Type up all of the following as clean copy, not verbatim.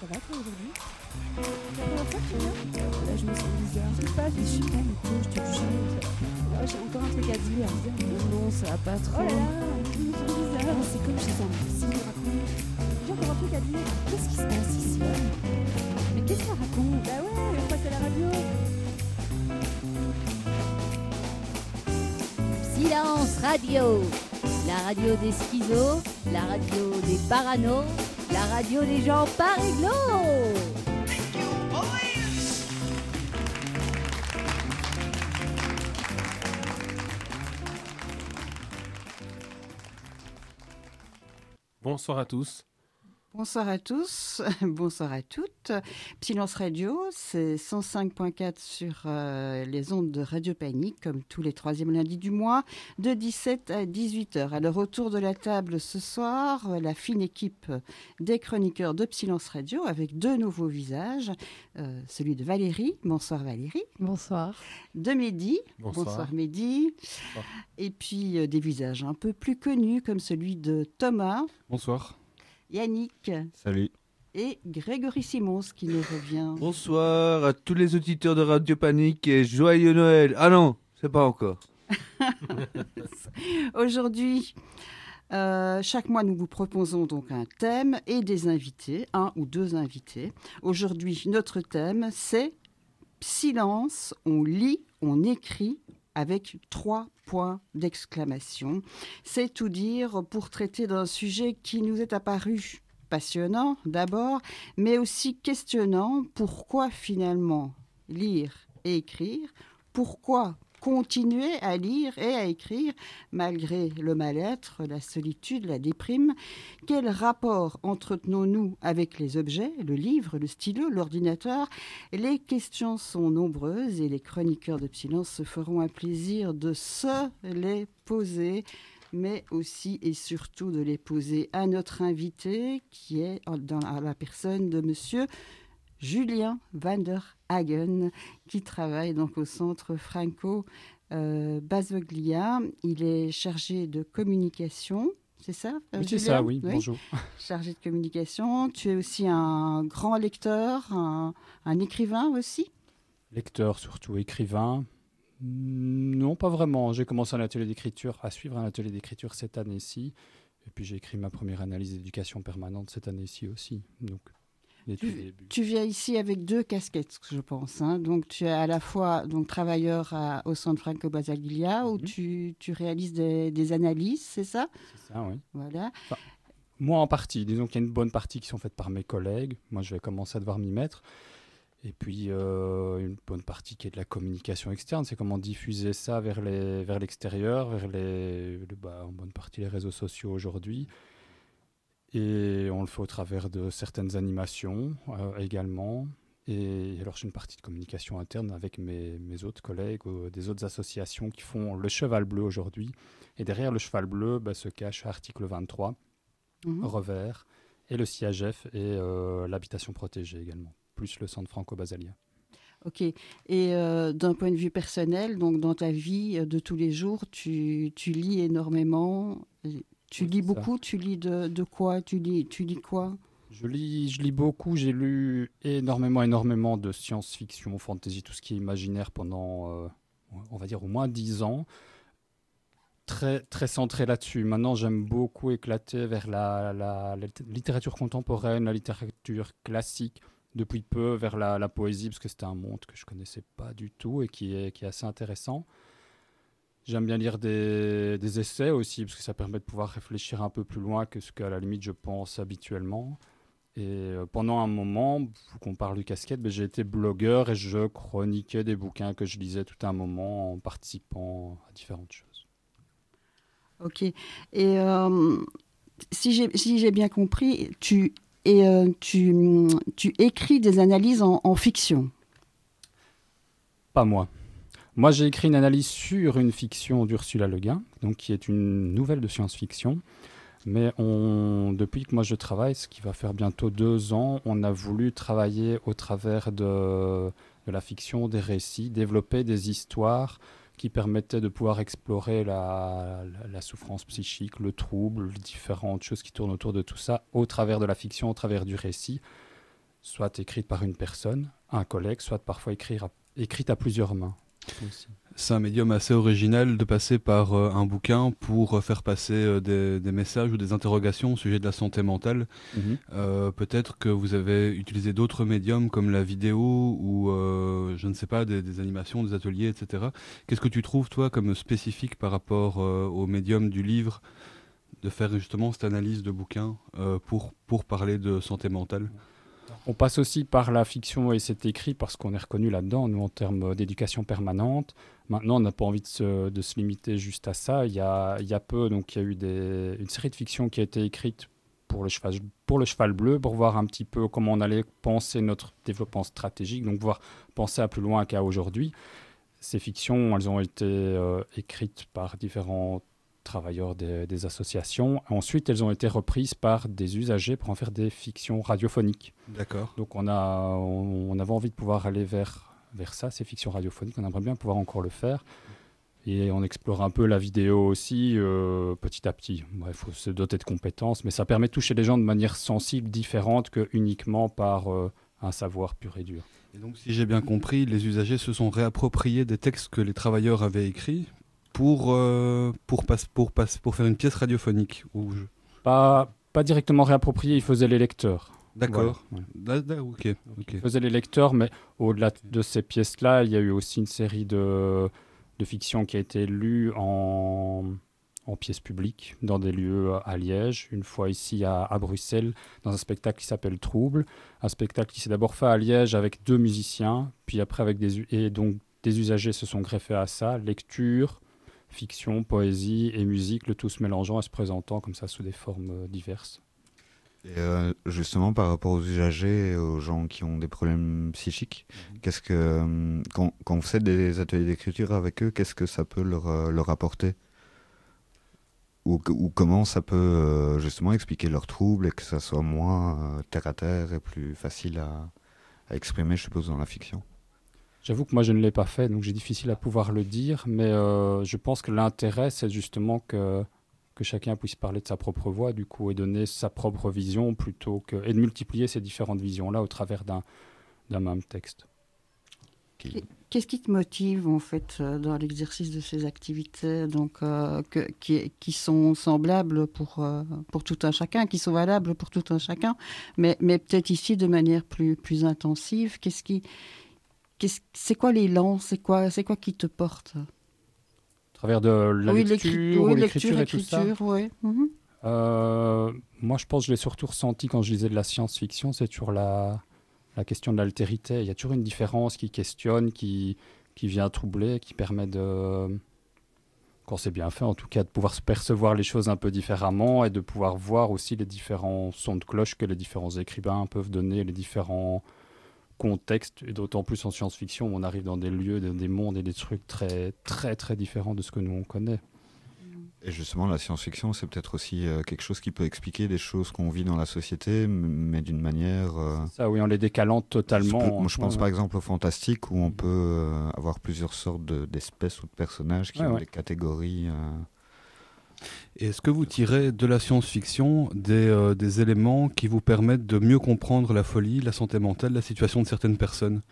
Ça va toi aujourd'hui? La première fois que tu viens? Là je me sens bizarre. Qu'est-ce qui se passe? Je suis pas Nico, je te dis jamais ça. Là j'ai encore un truc à dire. Non, ça va pas trop. Oh là là, je me sens bizarre. Non, c'est comme chez un psy, raconte. J'ai encore un truc à dire. Qu'est-ce qui se passe ici? Mais qu'est-ce qu'elle raconte? Bah ouais, on passe à la radio. Silence Radio, la radio des schizos, la radio des paranos, la radio des gens pas réglo. Bonsoir à tous. Bonsoir à tous, bonsoir à toutes. Silence Radio, c'est 105.4 sur les ondes de Radio Panique, comme tous les troisièmes lundis du mois, de 17 à 18h. Alors autour de la table ce soir, la fine équipe des chroniqueurs de Silence Radio, avec deux nouveaux visages. Celui de Valérie, bonsoir Valérie. Bonsoir. De Mehdi, Bonsoir. Mehdi. Bonsoir. Et puis des visages un peu plus connus, comme celui de Thomas. Bonsoir. Yannick Salut. et Grégory Simons qui nous revient. Bonsoir à tous les auditeurs de Radio Panique et joyeux Noël. Ah non, c'est pas encore. Aujourd'hui, chaque mois, nous vous proposons donc un thème et des invités, un ou deux invités. Aujourd'hui, notre thème, c'est silence, on lit, on écrit, avec 3 points d'exclamation. C'est tout dire pour traiter d'un sujet qui nous est apparu passionnant d'abord, mais aussi questionnant. Pourquoi finalement lire et écrire? Pourquoi continuer à lire et à écrire malgré le mal-être, la solitude, la déprime? Quel rapport entretenons-nous avec les objets, le livre, le stylo, l'ordinateur? Les questions sont nombreuses et les chroniqueurs de Silence se feront un plaisir de se les poser, mais aussi et surtout de les poser à notre invité qui est dans la personne de monsieur Julien van der Hagen, qui travaille donc au centre Franco Basveglia. Il est chargé de communication, c'est ça Oui, Julien? c'est ça, oui. Bonjour. Chargé de communication. Tu es aussi un grand lecteur, un écrivain aussi? Lecteur, surtout écrivain. Non, pas vraiment. J'ai commencé à suivre un atelier d'écriture cette année-ci. Et puis j'ai écrit ma première analyse d'éducation permanente cette année-ci aussi. Donc, tu viens ici avec 2 casquettes, je pense. Hein. Donc, tu es à la fois donc, travailleur au centre Franco Basveglia, où tu réalises des analyses, c'est ça? C'est ça, oui. Voilà. Enfin, moi, en partie. Disons qu'il y a une bonne partie qui sont faites par mes collègues. Moi, je vais commencer à devoir m'y mettre. Et puis, une bonne partie qui est de la communication externe. C'est comment diffuser ça vers l'extérieur, en bonne partie les réseaux sociaux aujourd'hui. Et on le fait au travers de certaines animations également. Et alors, j'ai une partie de communication interne avec mes autres collègues, des autres associations qui font le Cheval Bleu aujourd'hui. Et derrière le Cheval Bleu se cache Article 23, Revers, et le CIAGEF et l'habitation protégée également, plus le centre Franco Basveglia. Ok. Et d'un point de vue personnel, donc dans ta vie de tous les jours, tu lis énormément. Tu lis beaucoup. Tu lis de quoi? Tu lis quoi? Je lis beaucoup. J'ai lu énormément de science-fiction, fantasy, tout ce qui est imaginaire pendant, on va dire, au moins 10 ans. Très, très centré là-dessus. Maintenant, j'aime beaucoup éclater vers la littérature contemporaine, la littérature classique, depuis peu vers la poésie, parce que c'était un monde que je ne connaissais pas du tout et qui est assez intéressant. J'aime bien lire des essais aussi, parce que ça permet de pouvoir réfléchir un peu plus loin que ce qu'à la limite je pense habituellement. Et pendant un moment, vu qu'on parle de casquette, j'ai été blogueur et je chroniquais des bouquins que je lisais tout un moment en participant à différentes choses. Ok. Et si j'ai bien compris, tu écris des analyses en fiction? Pas moi. Moi, j'ai écrit une analyse sur une fiction d'Ursula Le Guin, donc qui est une nouvelle de science-fiction. Mais depuis que moi je travaille, ce qui va faire bientôt 2 ans, on a voulu travailler au travers de la fiction, des récits, développer des histoires qui permettaient de pouvoir explorer la souffrance psychique, le trouble, les différentes choses qui tournent autour de tout ça, au travers de la fiction, au travers du récit. soit écrite par une personne, un collègue, soit parfois écrite à plusieurs mains. Aussi. C'est un médium assez original de passer par un bouquin pour faire passer des messages ou des interrogations au sujet de la santé mentale. Peut-être que vous avez utilisé d'autres médiums comme la vidéo ou, je ne sais pas, des animations, des ateliers, etc. Qu'est-ce que tu trouves, toi, comme spécifique par rapport au médium du livre, de faire justement cette analyse de bouquin pour parler de santé mentale ? On passe aussi par la fiction et c'est écrit parce qu'on est reconnu là-dedans, nous, en termes d'éducation permanente. Maintenant, on n'a pas envie de se limiter juste à ça. Il y a peu, donc, il y a eu une série de fictions qui a été écrite pour le cheval bleu, pour voir un petit peu comment on allait penser notre développement stratégique, donc voir penser à plus loin qu'à aujourd'hui. Ces fictions, elles ont été écrites par différents travailleurs des associations. Ensuite, elles ont été reprises par des usagers pour en faire des fictions radiophoniques. D'accord. Donc, on avait envie de pouvoir aller vers ça, ces fictions radiophoniques. On aimerait bien pouvoir encore le faire. Et on explore un peu la vidéo aussi, petit à petit. Il faut se doter de compétences, mais ça permet de toucher les gens de manière sensible, différente que uniquement par un savoir pur et dur. Et donc, si j'ai bien compris, les usagers se sont réappropriés des textes que les travailleurs avaient écrits pour faire une pièce radiophonique. Pas directement réapproprié, ils faisaient les lecteurs. D'accord. Voilà. Ok. Ils faisaient les lecteurs, mais au-delà de ces pièces-là, il y a eu aussi une série de fiction qui a été lue en pièces publiques, dans des lieux à Liège, une fois ici à Bruxelles, dans un spectacle qui s'appelle Trouble. Un spectacle qui s'est d'abord fait à Liège avec 2 musiciens, puis après avec donc des usagers se sont greffés à ça, lecture, fiction, poésie et musique, le tout se mélangeant et se présentant comme ça sous des formes diverses. Et justement, par rapport aux usagers et aux gens qui ont des problèmes psychiques, qu'est-ce que quand vous faites des ateliers d'écriture avec eux, qu'est-ce que ça peut leur apporter ou comment ça peut justement expliquer leurs troubles et que ça soit moins terre à terre et plus facile à exprimer, je suppose, dans la fiction? J'avoue que moi, je ne l'ai pas fait, donc j'ai difficile à pouvoir le dire, mais je pense que l'intérêt, c'est justement que chacun puisse parler de sa propre voix, du coup, et donner sa propre vision, et de multiplier ces différentes visions-là au travers d'un même texte. Qu'est-ce qui te motive, en fait, dans l'exercice de ces activités qui sont semblables pour tout un chacun, qui sont valables pour tout un chacun, mais peut-être ici de manière plus intensive? C'est quoi l'élan? C'est quoi qui te porte? À travers de la lecture, l'écriture et tout ça. Oui. Moi, je pense que je l'ai surtout ressenti quand je lisais de la science-fiction, c'est toujours la question de l'altérité. Il y a toujours une différence qui questionne, qui vient troubler, qui permet quand c'est bien fait en tout cas, de pouvoir se percevoir les choses un peu différemment et de pouvoir voir aussi les différents sons de cloche que les différents écrivains peuvent donner, les différents contexte, et d'autant plus en science-fiction, on arrive dans des lieux, des mondes et des trucs très, très, très différents de ce que nous, on connaît. Et justement, la science-fiction, c'est peut-être aussi quelque chose qui peut expliquer des choses qu'on vit dans la société, mais d'une manière... Ça, oui, en les décalant totalement. Je pense par exemple au fantastique, où on peut avoir plusieurs sortes d'espèces ou de personnages qui ont des catégories... Et est-ce que vous tirez de la science-fiction des éléments qui vous permettent de mieux comprendre la folie, la santé mentale, la situation de certaines personnes?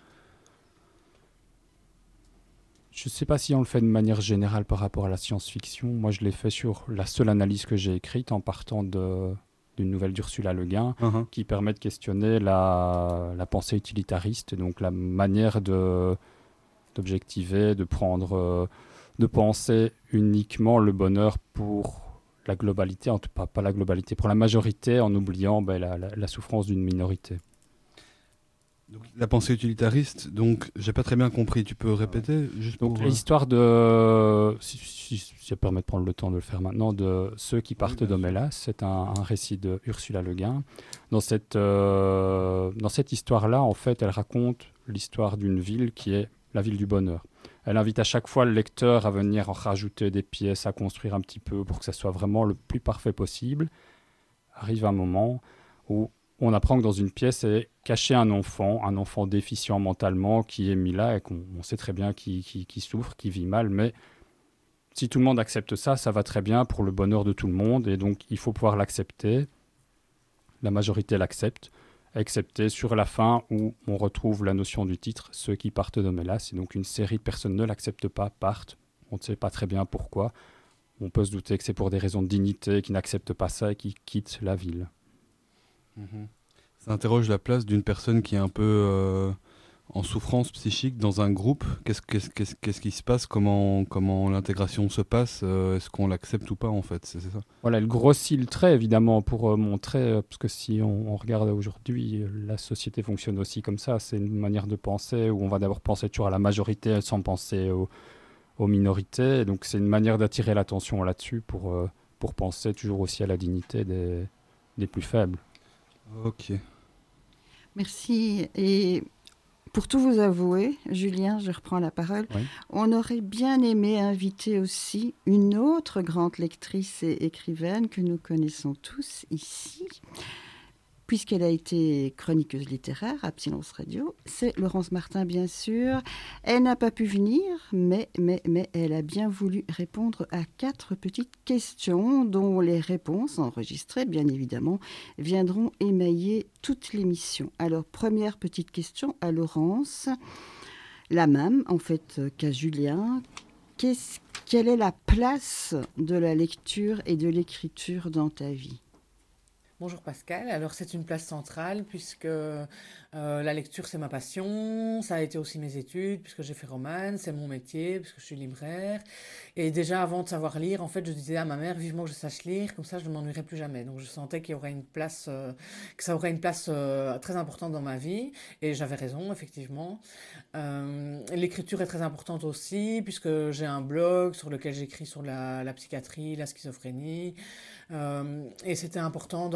Je ne sais pas si on le fait de manière générale par rapport à la science-fiction. Moi, je l'ai fait sur la seule analyse que j'ai écrite en partant d'une nouvelle d'Ursula Le Guin qui permet de questionner la pensée utilitariste, donc la manière d'objectiver, de prendre... de penser uniquement le bonheur pour la globalité, en tout cas pas la globalité, pour la majorité, en oubliant la souffrance d'une minorité. Donc, la pensée utilitariste, donc j'ai pas très bien compris, tu peux répéter juste donc pour... l'histoire de, si ça permet de prendre le temps de le faire maintenant, de ceux qui partent d'Homélas, c'est un récit de Ursula Le Guin. Dans cette histoire-là, en fait, elle raconte l'histoire d'une ville qui est la ville du bonheur. Elle invite à chaque fois le lecteur à venir en rajouter des pièces, à construire un petit peu pour que ça soit vraiment le plus parfait possible. Arrive un moment où on apprend que dans une pièce est caché un enfant déficient mentalement qui est mis là et qu'on sait très bien qui souffre, qui vit mal. Mais si tout le monde accepte ça, ça va très bien pour le bonheur de tout le monde et donc il faut pouvoir l'accepter. La majorité l'accepte. excepté sur la fin où on retrouve la notion du titre, ceux qui partent de Mélas. Et donc une série de personnes ne l'acceptent pas, partent. On ne sait pas très bien pourquoi. On peut se douter que c'est pour des raisons de dignité, qui n'acceptent pas ça et qui quittent la ville. Ça interroge la place d'une personne qui est un peu en souffrance psychique dans un groupe. Qu'est-ce qui se passe? Comment l'intégration se passe? Est-ce qu'on l'accepte ou pas, en fait? C'est ça. Voilà, elle grossit le trait, évidemment, pour montrer, parce que si on regarde aujourd'hui, la société fonctionne aussi comme ça. C'est une manière de penser où on va d'abord penser toujours à la majorité sans penser aux minorités. Donc c'est une manière d'attirer l'attention là-dessus pour penser toujours aussi à la dignité des plus faibles. Ok. Merci. Et pour tout vous avouer, Julien, je reprends la parole, Oui. on aurait bien aimé inviter aussi une autre grande lectrice et écrivaine que nous connaissons tous ici, puisqu'elle a été chroniqueuse littéraire à Silence Radio. C'est Laurence Martin, bien sûr. Elle n'a pas pu venir, mais elle a bien voulu répondre à 4 petites questions dont les réponses, enregistrées bien évidemment, viendront émailler toute l'émission. Alors, première petite question à Laurence, la même en fait qu'à Julien. Quelle est la place de la lecture et de l'écriture dans ta vie ? Bonjour Pascal, alors c'est une place centrale puisque la lecture c'est ma passion, ça a été aussi mes études puisque j'ai fait romane, c'est mon métier puisque je suis libraire et déjà avant de savoir lire en fait je disais à ma mère vivement que je sache lire, comme ça je ne m'ennuierai plus jamais, donc je sentais qu'il y aurait une place, que ça aurait une place très importante dans ma vie et j'avais raison effectivement. L'écriture est très importante aussi puisque j'ai un blog sur lequel j'écris sur la psychiatrie, la schizophrénie. Et c'était important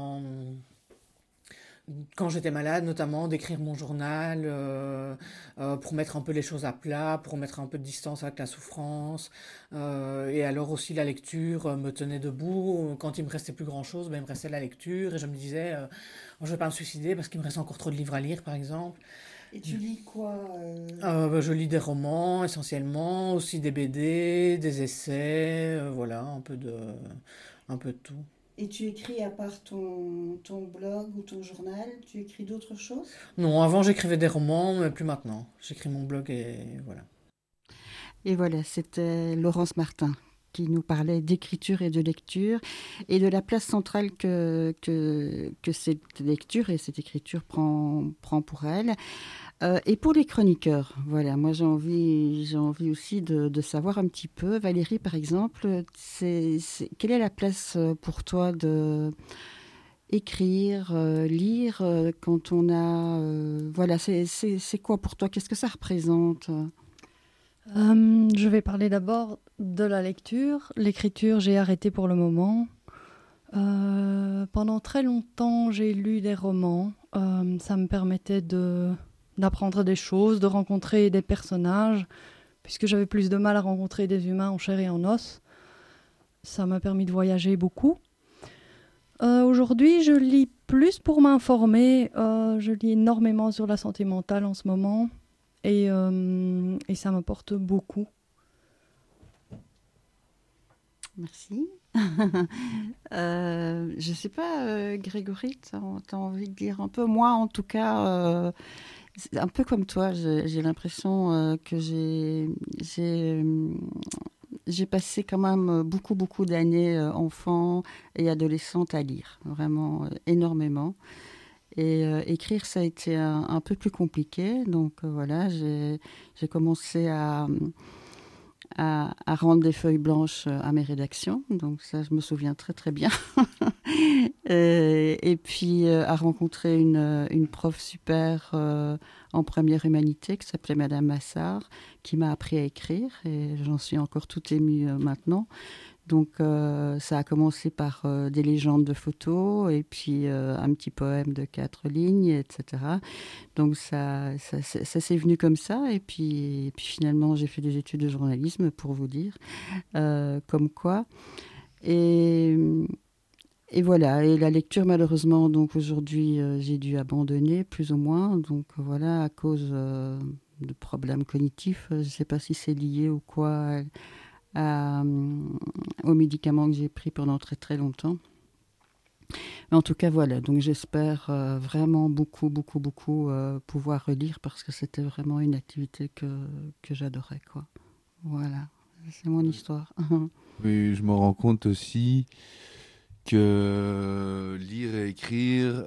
quand j'étais malade, notamment, d'écrire mon journal pour mettre un peu les choses à plat, pour mettre un peu de distance avec la souffrance. Et alors aussi la lecture me tenait debout. Quand il me restait plus grand-chose, il me restait la lecture et je me disais, je vais pas me suicider parce qu'il me reste encore trop de livres à lire, par exemple. Et tu lis quoi Je lis des romans essentiellement, aussi des BD, des essais, voilà, un peu de tout. Et tu écris à part ton blog ou ton journal, tu écris d'autres choses ? Non, avant j'écrivais des romans, mais plus maintenant. J'écris mon blog et voilà. Et voilà, c'était Laurence Martin qui nous parlait d'écriture et de lecture et de la place centrale que cette lecture et cette écriture prend pour elle. Et pour les chroniqueurs, voilà, moi j'ai envie aussi de savoir un petit peu, Valérie par exemple, quelle est la place pour toi de écrire, lire quand on a... voilà, c'est quoi pour toi? Qu'est-ce que ça représente? Je vais parler d'abord de la lecture. L'écriture, j'ai arrêté pour le moment. Pendant très longtemps, j'ai lu des romans. Ça me permettait d'apprendre des choses, de rencontrer des personnages, puisque j'avais plus de mal à rencontrer des humains en chair et en os. Ça m'a permis de voyager beaucoup. Aujourd'hui, je lis plus pour m'informer. Je lis énormément sur la santé mentale en ce moment. Et ça m'apporte beaucoup. Merci. Je ne sais pas, Grégory, tu as envie de lire un peu? Moi, en tout cas, c'est un peu comme toi, j'ai l'impression que j'ai passé quand même beaucoup d'années enfant et adolescente à lire, vraiment énormément. Et écrire, ça a été un peu plus compliqué. Donc voilà, j'ai commencé à rendre des feuilles blanches à mes rédactions. Donc ça, je me souviens très très bien. Et puis à rencontrer une prof super en première humanité qui s'appelait Madame Massard, qui m'a appris à écrire. Et j'en suis encore tout émue maintenant. Donc ça a commencé par des légendes de photos et puis un petit poème de 4 lignes, etc. Donc ça s'est venu comme ça. Et puis finalement, j'ai fait des études de journalisme, pour vous dire, comme quoi. Et voilà. Et la lecture, malheureusement, donc aujourd'hui, j'ai dû abandonner, plus ou moins. Donc voilà, à cause de problèmes cognitifs. Je ne sais pas si c'est lié ou quoi aux médicaments que j'ai pris pendant très très longtemps. Mais en tout cas, voilà. Donc, j'espère vraiment beaucoup pouvoir relire parce que c'était vraiment une activité que j'adorais, quoi. Voilà. C'est mon histoire. Oui, je me rends compte aussi que lire et écrire,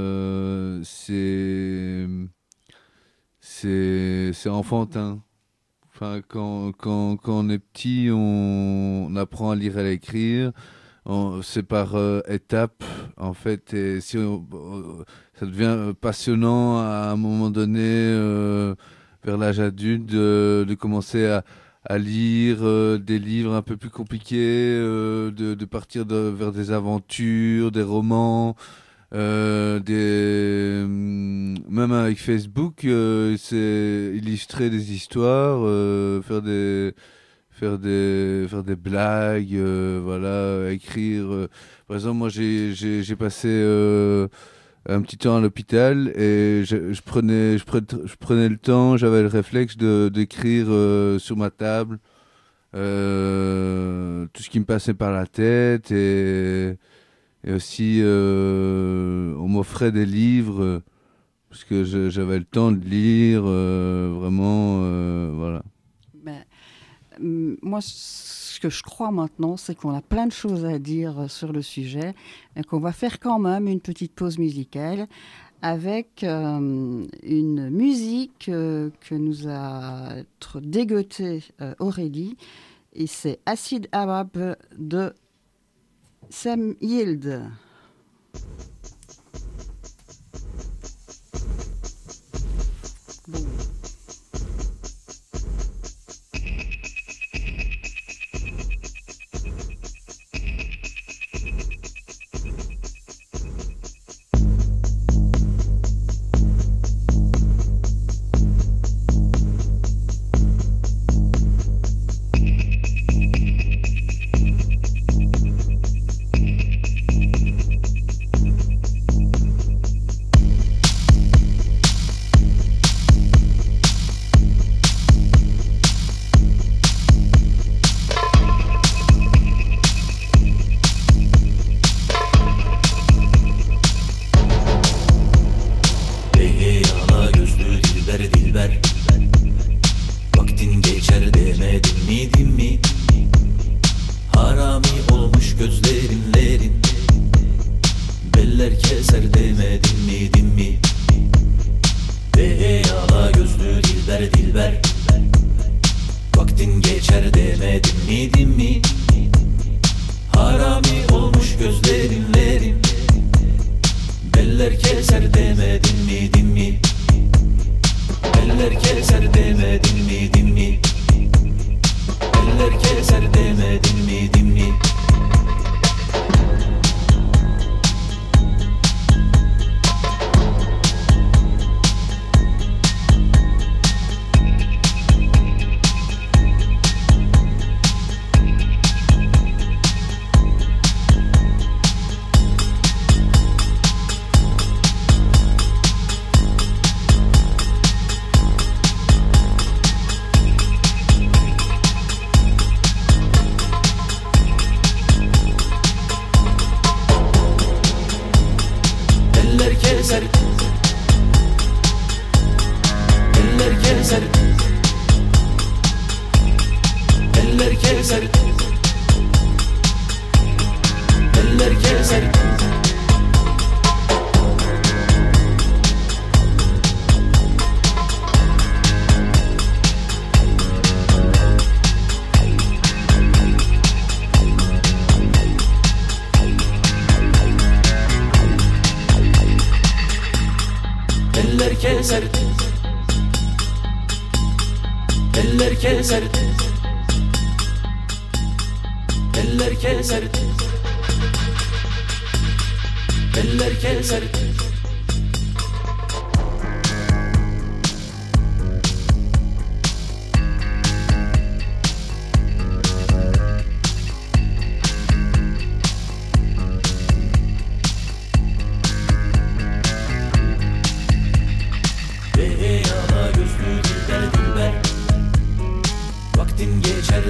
c'est enfantin. Enfin, quand on est petit, on apprend à lire et à écrire. C'est par étapes, en fait. Et si ça devient passionnant à un moment donné, vers l'âge adulte, de commencer à lire des livres un peu plus compliqués, de partir vers des aventures, des romans, même avec Facebook, c'est illustrer des histoires, faire des blagues, voilà, écrire. Par exemple, moi j'ai passé un petit temps à l'hôpital et je prenais le temps, j'avais le réflexe d'écrire sur ma table tout ce qui me passait par la tête et aussi on m'offrait des livres parce que j'avais le temps de lire vraiment, voilà. Moi, ce que je crois maintenant, c'est qu'on a plein de choses à dire sur le sujet et qu'on va faire quand même une petite pause musicale avec une musique que nous a dégotée Aurélie, et c'est Acid Arab de Sam Yield. Bon.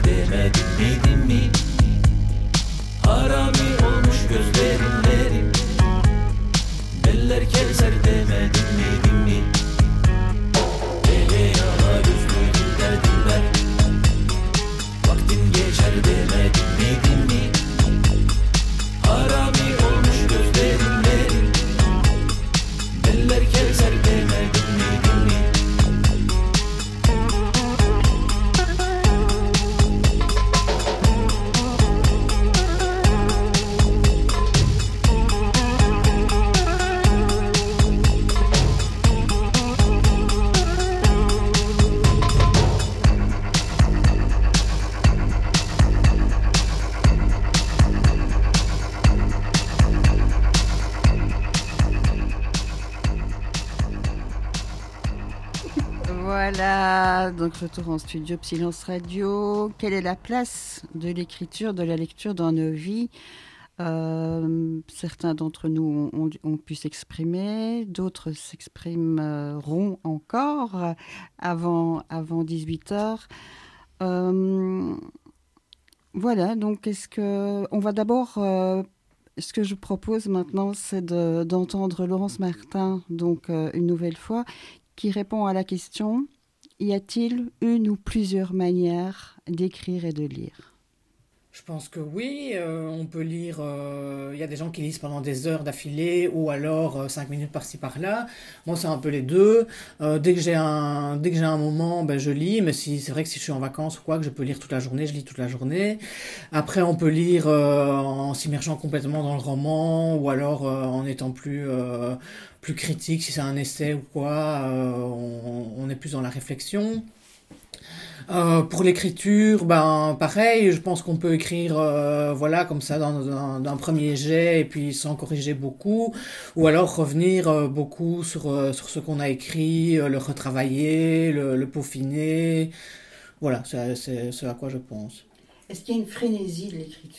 Harami olmuş gözlerin Voilà, donc retour en studio Silence Radio. Quelle est la place de l'écriture, de la lecture dans nos vies ? Certains d'entre nous ont pu s'exprimer, d'autres s'exprimeront encore avant 18h. Voilà, donc on va d'abord... ce que je propose maintenant, c'est d'entendre Laurence Martin, donc une nouvelle fois, qui répond à la question « Y a-t-il une ou plusieurs manières d'écrire et de lire ?» Je pense que oui, on peut lire, il y a des gens qui lisent pendant des heures d'affilée ou alors 5 minutes par-ci par-là. Moi, c'est un peu les deux. Dès que j'ai un moment, ben, je lis, mais c'est vrai que si je suis en vacances ou quoi, que je peux lire toute la journée, je lis toute la journée. Après, on peut lire en s'immergeant complètement dans le roman ou alors en étant plus critique, si c'est un essai ou quoi, on est plus dans la réflexion. Pour l'écriture, ben pareil, je pense qu'on peut écrire voilà comme ça d'un premier jet et puis sans corriger beaucoup, ou alors revenir beaucoup sur ce qu'on a écrit, le retravailler, le peaufiner. Voilà, c'est ce à quoi je pense. Est-ce qu'il y a une frénésie de l'écriture ?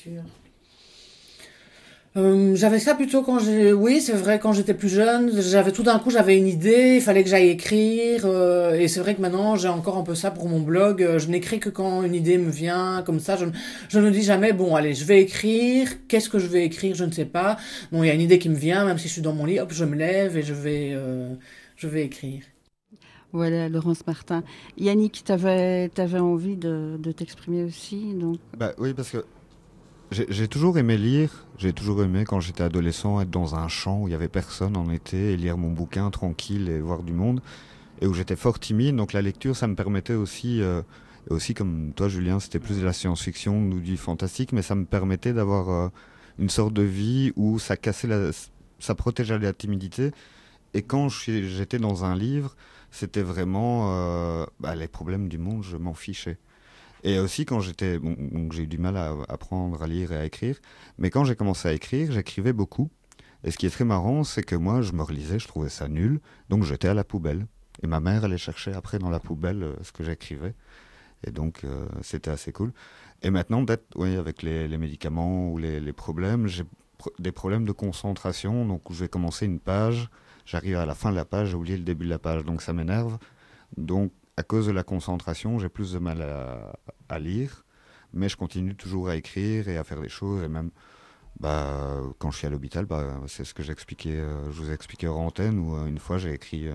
J'avais ça plutôt oui, c'est vrai, quand j'étais plus jeune, tout d'un coup, j'avais une idée, il fallait que j'aille écrire, et c'est vrai que maintenant, j'ai encore un peu ça pour mon blog, je n'écris que quand une idée me vient, comme ça, je ne dis jamais, bon, allez, je vais écrire, qu'est-ce que je vais écrire, je ne sais pas, bon, il y a une idée qui me vient, même si je suis dans mon lit, hop, je me lève et je vais écrire. Voilà, Laurence Martin. Yannick, t'avais envie de t'exprimer aussi, donc... Bah oui, parce que j'ai toujours aimé lire, j'ai toujours aimé quand j'étais adolescent être dans un champ où il n'y avait personne en été et lire mon bouquin tranquille et voir du monde, et où j'étais fort timide, donc la lecture ça me permettait aussi, et aussi comme toi Julien c'était plus de la science-fiction ou du fantastique, mais ça me permettait d'avoir une sorte de vie où ça protégeait la timidité, et quand j'étais dans un livre c'était vraiment les problèmes du monde, je m'en fichais. Et aussi quand donc j'ai eu du mal à apprendre à lire et à écrire, mais quand j'ai commencé à écrire, j'écrivais beaucoup. Et ce qui est très marrant, c'est que moi, je me relisais, je trouvais ça nul, donc j'étais à la poubelle. Et ma mère allait chercher après dans la poubelle ce que j'écrivais. Et donc c'était assez cool. Et maintenant, avec les médicaments ou les problèmes, j'ai des problèmes de concentration. Donc je vais commencer une page, j'arrive à la fin de la page, j'ai oublié le début de la page, donc ça m'énerve. Donc à cause de la concentration, j'ai plus de mal à lire, mais je continue toujours à écrire et à faire des choses. Et même quand je suis à l'hôpital, c'est ce que je vous ai expliqué hors antenne, où une fois j'ai écrit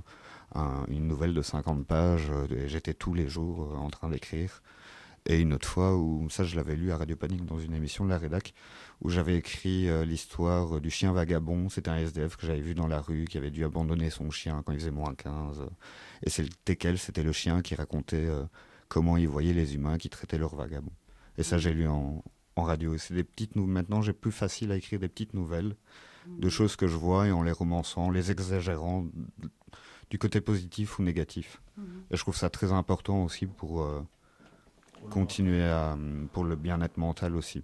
une nouvelle de 50 pages, et j'étais tous les jours en train d'écrire. Et une autre fois, où ça je l'avais lu à Radio Panique dans une émission de la rédac, où j'avais écrit l'histoire du chien vagabond. C'était un SDF que j'avais vu dans la rue, qui avait dû abandonner son chien quand il faisait moins 15. Et c'était le chien qui racontait comment il voyait les humains qui traitaient leurs vagabonds. Et ça, j'ai lu en radio. Et c'est des petites nouvelles. Maintenant, j'ai plus facile à écrire des petites nouvelles de choses que je vois, et en les romançant, les exagérant du côté positif ou négatif. Et je trouve ça très important aussi pour continuer pour le bien-être mental aussi.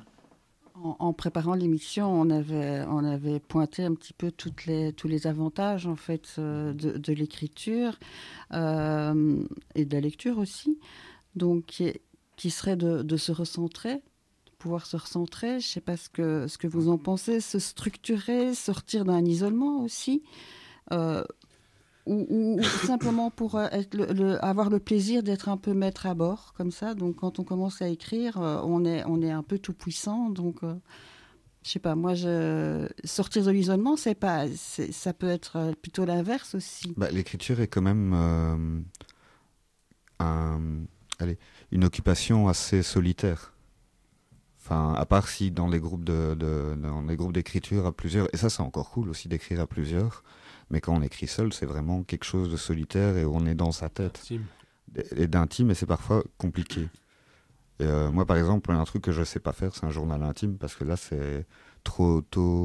En préparant l'émission, on avait pointé un petit peu tous les avantages en fait de l'écriture et de la lecture aussi. Donc, qui serait de se recentrer, de pouvoir se recentrer. Je ne sais pas ce que vous en pensez, se structurer, sortir d'un isolement aussi. Ou simplement pour avoir le plaisir d'être un peu maître à bord, comme ça. Donc, quand on commence à écrire, on est un peu tout puissant. Donc, je sais pas, moi, sortir de l'isolement, ça peut être plutôt l'inverse aussi. L'écriture est quand même une occupation assez solitaire. Enfin, à part si dans les groupes d'écriture à plusieurs, et ça c'est encore cool aussi d'écrire à plusieurs. Mais quand on écrit seul, c'est vraiment quelque chose de solitaire et on est dans sa tête. Et d'intime, et c'est parfois compliqué. Et moi, par exemple, un truc que je ne sais pas faire, c'est un journal intime, parce que là, c'est trop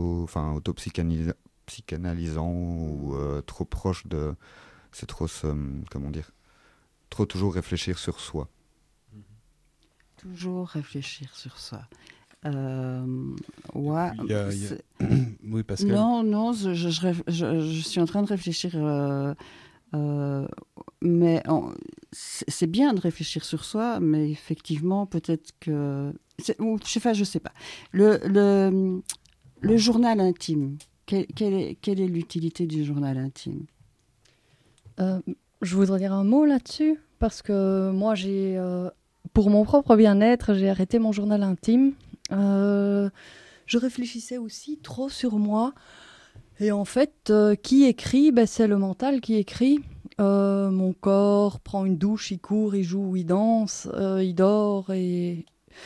auto-psychanalysant ou trop proche de... C'est trop, comment dire, trop toujours réfléchir sur soi. Toujours réfléchir sur soi. Oui, Pascal. Non, je suis en train de réfléchir Mais c'est bien de réfléchir sur soi, mais effectivement, peut-être que... je sais pas. Le journal intime, quelle est l'utilité du journal intime ? Je voudrais dire un mot là-dessus, parce que moi, pour mon propre bien-être, j'ai arrêté mon journal intime. Je réfléchissais aussi trop sur moi. Et en fait, qui écrit ? C'est le mental qui écrit. Mon corps prend une douche, il court, il joue, il danse, il dort. Et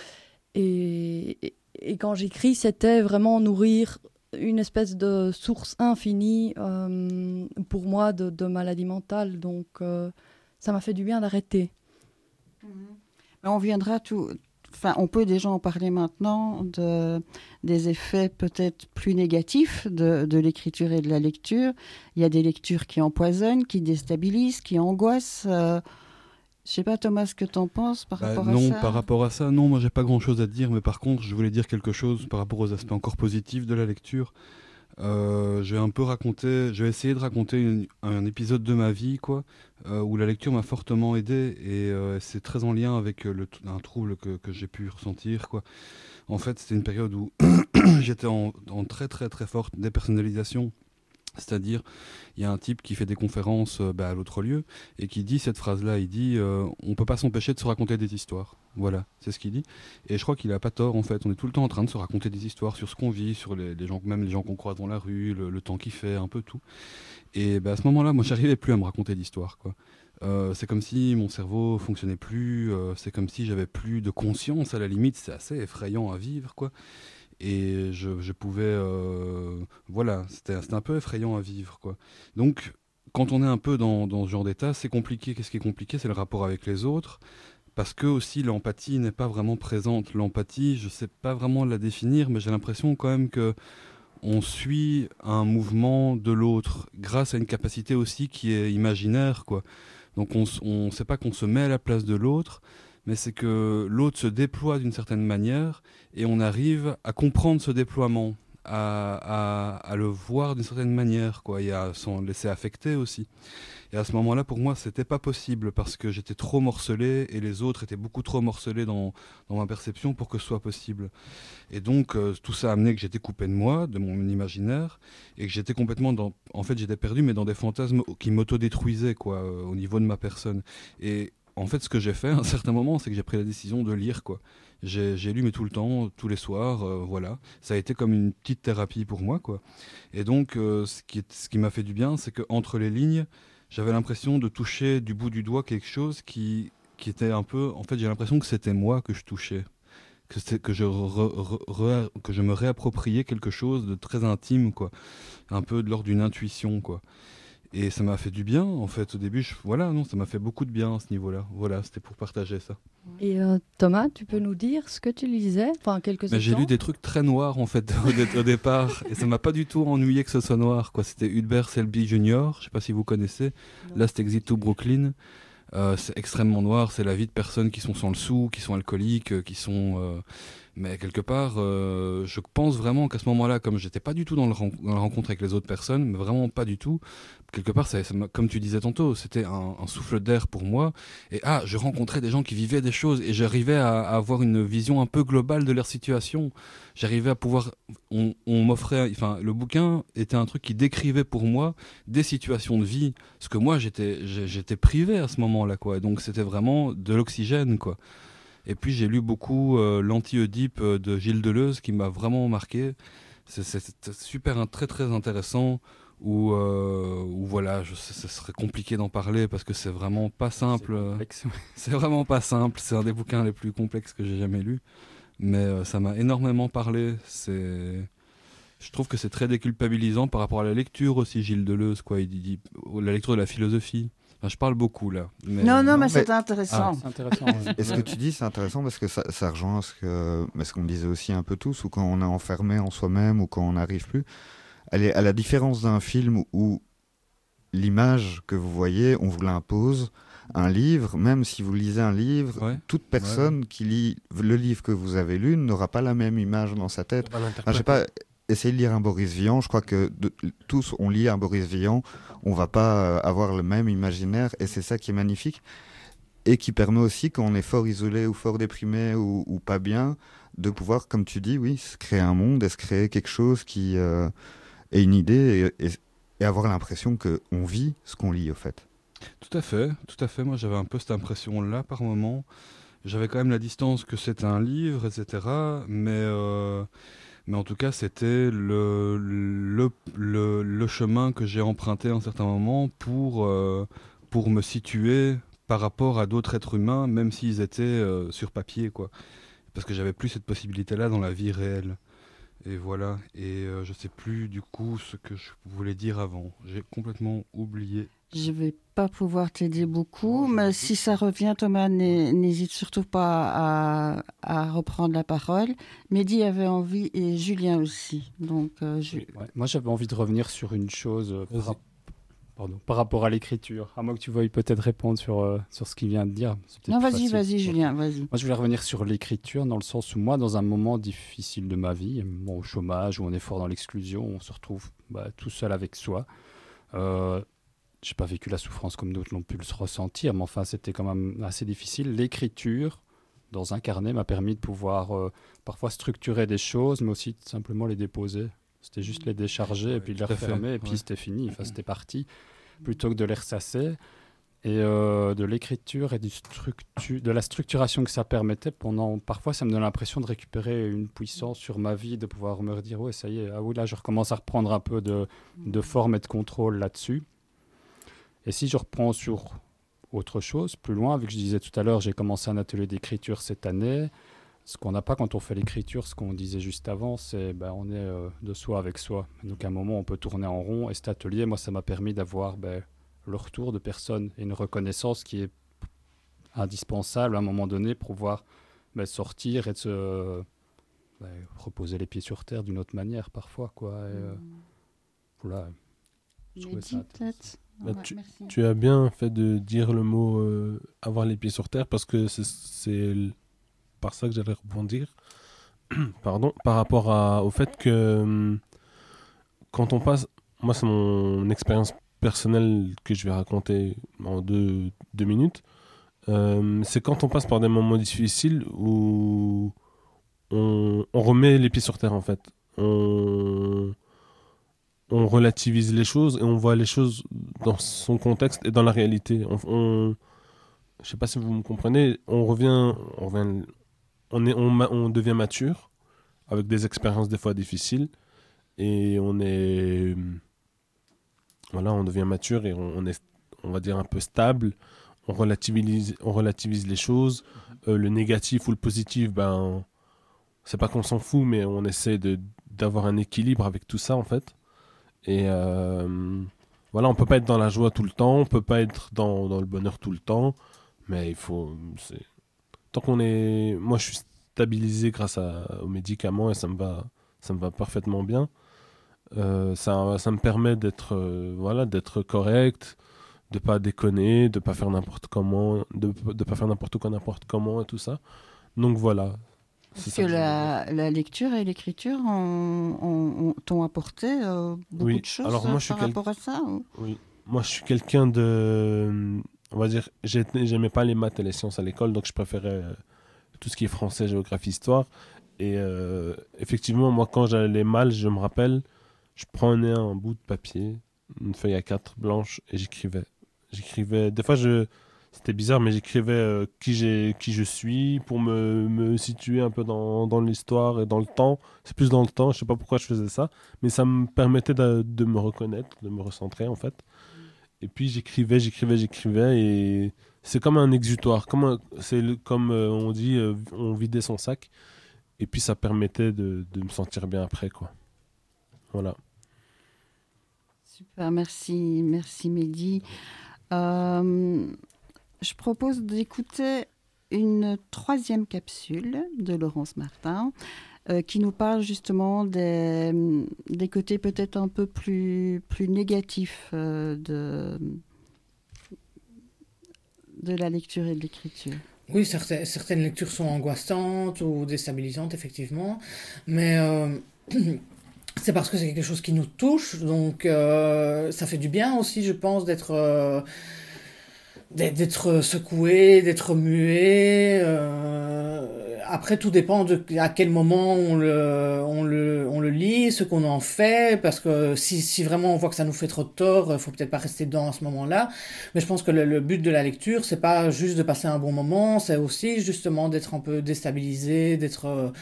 quand j'écris, c'était vraiment nourrir une espèce de source infinie pour moi de maladie mentale. Donc, ça m'a fait du bien d'arrêter. On viendra on peut déjà en parler maintenant des effets peut-être plus négatifs de l'écriture et de la lecture. Il y a des lectures qui empoisonnent, qui déstabilisent, qui angoissent. Je sais pas, Thomas, ce que tu en penses par rapport à ça ? Non, par rapport à ça, non, moi j'ai pas grand-chose à dire, mais par contre, je voulais dire quelque chose par rapport aux aspects encore positifs de la lecture. Je vais essayer de raconter un épisode de ma vie, quoi, où la lecture m'a fortement aidé, et c'est très en lien avec un trouble que j'ai pu ressentir, quoi. En fait, c'était une période où j'étais en très très très forte dépersonnalisation. C'est-à-dire, il y a un type qui fait des conférences à l'autre lieu et qui dit cette phrase-là, il dit on peut pas s'empêcher de se raconter des histoires. Voilà, c'est ce qu'il dit. Et je crois qu'il a pas tort, en fait. On est tout le temps en train de se raconter des histoires sur ce qu'on vit, sur les gens, même les gens qu'on croise dans la rue, le temps qu'il fait, un peu tout. Et à ce moment-là, moi, j'arrivais plus à me raconter d'histoires, quoi. C'est comme si mon cerveau fonctionnait plus, c'est comme si j'avais plus de conscience, à la limite. C'est assez effrayant à vivre, quoi. Et je pouvais... voilà, c'était un peu effrayant à vivre, quoi. Donc, quand on est un peu dans ce genre d'état, c'est compliqué. Qu'est-ce qui est compliqué ? C'est le rapport avec les autres. Parce que aussi, l'empathie n'est pas vraiment présente. L'empathie, je ne sais pas vraiment la définir, mais j'ai l'impression quand même qu'on suit un mouvement de l'autre grâce à une capacité aussi qui est imaginaire, quoi. Donc, on sait pas qu'on se met à la place de l'autre, mais c'est que l'autre se déploie d'une certaine manière et on arrive à comprendre ce déploiement, à le voir d'une certaine manière, quoi, et à s'en laisser affecter aussi. Et à ce moment-là, pour moi, c'était pas possible parce que j'étais trop morcelé et les autres étaient beaucoup trop morcelés dans ma perception pour que ce soit possible. Et donc, tout ça a amené que j'étais coupé de moi, de mon imaginaire, et que j'étais complètement en fait, j'étais perdu, mais dans des fantasmes qui m'autodétruisaient, quoi, au niveau de ma personne. Et en fait, ce que j'ai fait à un certain moment, c'est que j'ai pris la décision de lire, quoi. J'ai lu, mais tout le temps, tous les soirs, voilà. Ça a été comme une petite thérapie pour moi, quoi. Et donc, ce qui m'a fait du bien, c'est qu'entre les lignes, j'avais l'impression de toucher du bout du doigt quelque chose qui était un peu... En fait, j'ai l'impression que c'était moi que je touchais. Que je me réappropriais quelque chose de très intime, quoi. Un peu de l'ordre d'une intuition, quoi. Et ça m'a fait du bien, en fait, au début. Ça m'a fait beaucoup de bien à ce niveau-là. Voilà, c'était pour partager ça. Et Thomas, tu peux nous dire ce que tu lisais ? Enfin, quelques exemples. J'ai lu des trucs très noirs, en fait, au départ. Et ça m'a pas du tout ennuyé que ce soit noir, quoi. C'était Hubert Selby Jr., je sais pas si vous connaissez. Non. Last Exit to Brooklyn. C'est extrêmement noir. C'est la vie de personnes qui sont sans le sou, qui sont alcooliques, qui sont... Mais quelque part, je pense vraiment qu'à ce moment-là, comme j'étais pas du tout dans la rencontre avec les autres personnes, mais vraiment pas du tout, quelque part, comme tu disais tantôt, c'était un souffle d'air pour moi. Et je rencontrais des gens qui vivaient des choses et j'arrivais à avoir une vision un peu globale de leur situation. J'arrivais à pouvoir... On m'offrait... Enfin, le bouquin était un truc qui décrivait pour moi des situations de vie. Parce que moi, j'étais privé à ce moment-là, quoi. Donc, c'était vraiment de l'oxygène, quoi. Et puis j'ai lu beaucoup l'Anti-Oedipe de Gilles Deleuze qui m'a vraiment marqué. C'est super, très très intéressant. Où voilà, ce serait compliqué d'en parler parce que c'est vraiment pas simple. C'est vraiment pas simple. C'est un des bouquins les plus complexes que j'ai jamais lu. Mais ça m'a énormément parlé. Je trouve que c'est très déculpabilisant par rapport à la lecture aussi, Gilles Deleuze, quoi. Il dit la lecture de la philosophie. Enfin, je parle beaucoup là. Mais c'est intéressant. C'est intéressant. Et ce que tu dis, c'est intéressant parce que ça rejoint ce qu'on disait aussi un peu tous, ou quand on est enfermé en soi-même, ou quand on n'arrive plus. À la différence d'un film où l'image que vous voyez, on vous l'impose. Un livre, même si vous lisez un livre, toute personne qui lit le livre que vous avez lu n'aura pas la même image dans sa tête. Je sais pas, essayer de lire un Boris Vian, je crois que tous on lit un Boris Vian, on va pas avoir le même imaginaire, et c'est ça qui est magnifique, et qui permet aussi, quand on est fort isolé ou fort déprimé ou pas bien, de pouvoir, comme tu dis, oui, se créer un monde et se créer quelque chose qui est une idée, et avoir l'impression qu'on vit ce qu'on lit, au fait. Tout à fait. Moi, j'avais un peu cette impression-là par moment. J'avais quand même la distance que c'est un livre, etc. Mais en tout cas, c'était le chemin que j'ai emprunté à un certain moment pour me situer par rapport à d'autres êtres humains, même s'ils étaient sur papier, quoi. Parce que j'avais plus cette possibilité-là dans la vie réelle. Et voilà. Et je sais plus du coup ce que je voulais dire avant. J'ai complètement oublié. Je vais pas pouvoir t'aider beaucoup, mais si ça revient, Thomas, n'hésite surtout pas à reprendre la parole. Mehdi avait envie, et Julien aussi. Donc, Moi, j'avais envie de revenir sur une chose par rapport à l'écriture. À moins que tu veuilles peut-être répondre sur ce qu'il vient de dire. Non, vas-y, Julien, vas-y. Moi, je voulais revenir sur l'écriture dans le sens où moi, dans un moment difficile de ma vie, au chômage, où on est fort dans l'exclusion, on se retrouve tout seul avec soi. J'ai pas vécu la souffrance comme d'autres l'ont pu le ressentir, mais enfin, c'était quand même assez difficile. L'écriture, dans un carnet, m'a permis de pouvoir parfois structurer des choses, mais aussi simplement les déposer. C'était juste les décharger et puis les refermer, et puis c'était fini, enfin, c'était parti, plutôt que de les ressasser. Et de l'écriture et de la structuration que ça permettait, parfois ça me donne l'impression de récupérer une puissance sur ma vie, de pouvoir me redire, ouais, ça y est, là je recommence à reprendre un peu de forme et de contrôle là-dessus. Et si je reprends sur autre chose, plus loin, vu que je disais tout à l'heure, j'ai commencé un atelier d'écriture cette année. Ce qu'on n'a pas quand on fait l'écriture, ce qu'on disait juste avant, c'est on est de soi avec soi. Donc à un moment, on peut tourner en rond. Et cet atelier, moi, ça m'a permis d'avoir le retour de personnes et une reconnaissance qui est indispensable à un moment donné pour pouvoir sortir et de se reposer les pieds sur terre d'une autre manière parfois, quoi. Et, voilà. Je trouvais ça intéressant. Tu as bien fait de dire le mot avoir les pieds sur terre, parce que c'est par ça que j'allais rebondir. Pardon, par rapport au fait que quand on passe, moi c'est mon expérience personnelle que je vais raconter en deux minutes, c'est quand on passe par des moments difficiles où on remet les pieds sur terre, en fait. On relativise les choses et on voit les choses dans son contexte et dans la réalité. Je sais pas si vous me comprenez, on devient mature avec des expériences des fois difficiles, et on devient mature et on est, on va dire, un peu stable. On relativise les choses. Le négatif ou le positif, c'est pas qu'on s'en fout, mais on essaie d'avoir un équilibre avec tout ça, en fait. Et on peut pas être dans la joie tout le temps, on peut pas être dans le bonheur tout le temps, mais il faut, tant qu'on est, moi je suis stabilisé grâce aux médicaments et ça me va parfaitement bien. Ça me permet d'être correct, de pas déconner, de pas faire n'importe comment, de pas faire n'importe quoi n'importe comment et tout ça. Donc voilà. Est-ce que la lecture et l'écriture t'ont apporté beaucoup de choses par rapport à ça Oui, moi je suis quelqu'un de... On va dire, j'aimais pas les maths et les sciences à l'école, donc je préférais tout ce qui est français, géographie, histoire. Et effectivement, moi quand j'allais mal, je me rappelle, je prenais un bout de papier, une feuille A4 blanche, et j'écrivais. Des fois, c'était bizarre, mais j'écrivais qui je suis pour me situer un peu dans l'histoire et dans le temps. C'est plus dans le temps, je sais pas pourquoi je faisais ça, mais ça me permettait de me reconnaître, de me recentrer, en fait. Et puis j'écrivais, et c'est comme un exutoire, comme on dit, on vidait son sac, et puis ça permettait de me sentir bien après, quoi. Voilà. Super, merci Mehdi. Je propose d'écouter une troisième capsule de Laurence Martin qui nous parle justement des côtés peut-être un peu plus négatifs de la lecture et de l'écriture. Oui, certaines lectures sont angoissantes ou déstabilisantes, effectivement, mais c'est parce que c'est quelque chose qui nous touche, donc ça fait du bien aussi, je pense, d'être secoué, d'être muet. Après, tout dépend à quel moment on le lit, ce qu'on en fait, parce que si vraiment on voit que ça nous fait trop de tort, faut peut-être pas rester dedans à ce moment-là. Mais je pense que le but de la lecture, c'est pas juste de passer un bon moment, c'est aussi justement d'être un peu déstabilisé, d'être